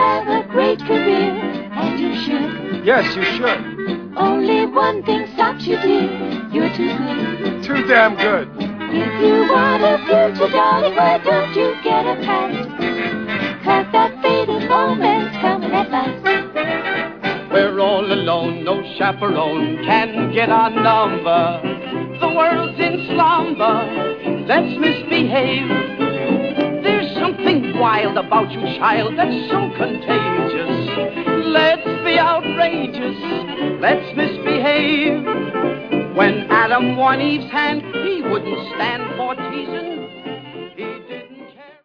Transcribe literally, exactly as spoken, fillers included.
have a great career, and you should. Yes, you should. Only one thing stops you, dear. You're too good. Too damn good. If you want a future, darling, why don't you get a past? 'Cause that faded moment's coming at last. We're all alone, no chaperone can get our number. The world's in slumber, let's misbehave. There's something wild about you, child, that's so contagious. Let's be outrageous, let's misbehave. When Adam won Eve's hand, he wouldn't stand for teasing.